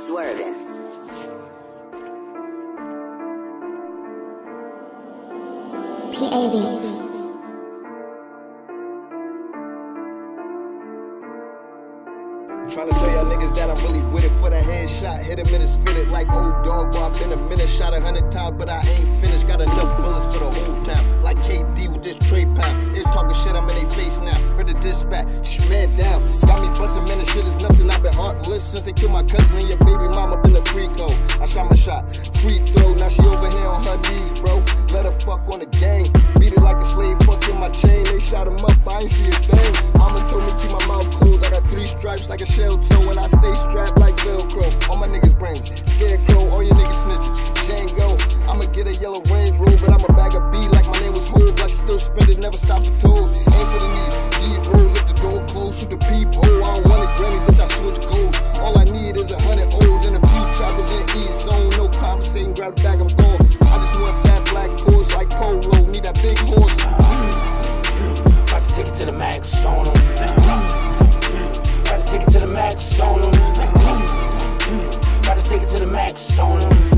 Swerving. PA Beats. Tryna tell y'all niggas that I'm really with it for the headshot. Hit him in his fitted like old dog, boy, I been a minute. Shot 100 times, but I ain't finished. Got enough bullets for the whole town. Like KD with this tray pound. It's talking shit, I'm in they face now. Heard the dispatch, man down. Got me bustin', man, this shit is nothing. I've been heartless since they killed my cousin and your baby mama been a free code. I shot my shot, free throw. Now she over here on her knees, bro. Let her fuck on the gang. Beat it like a slave, fuck in my chain. They shot him up, I ain't see his thing. Mama told me keep my mouth closed. I got 3 stripes like a shell toe, and I stay strapped like Velcro. All my niggas brains, scarecrow, all your niggas snitching. Django, I'ma get a yellow Range Rover. I'ma bag a B like my name was Hov. I still spend it, never stop for toes. Aim for the knees, deep rolls up the door close. Shoot the peephole, I don't want a Grammy, bitch, I switch goals. All I need is 100 O's and a few choppers in East Zone. No conversating, grab the bag, I'm gone. I just want that black horse like Polo, need that big horse. About to take it to the max on 'em. Let's go. About to take it to the max on 'em. Let's go. About to take it to the max on 'em.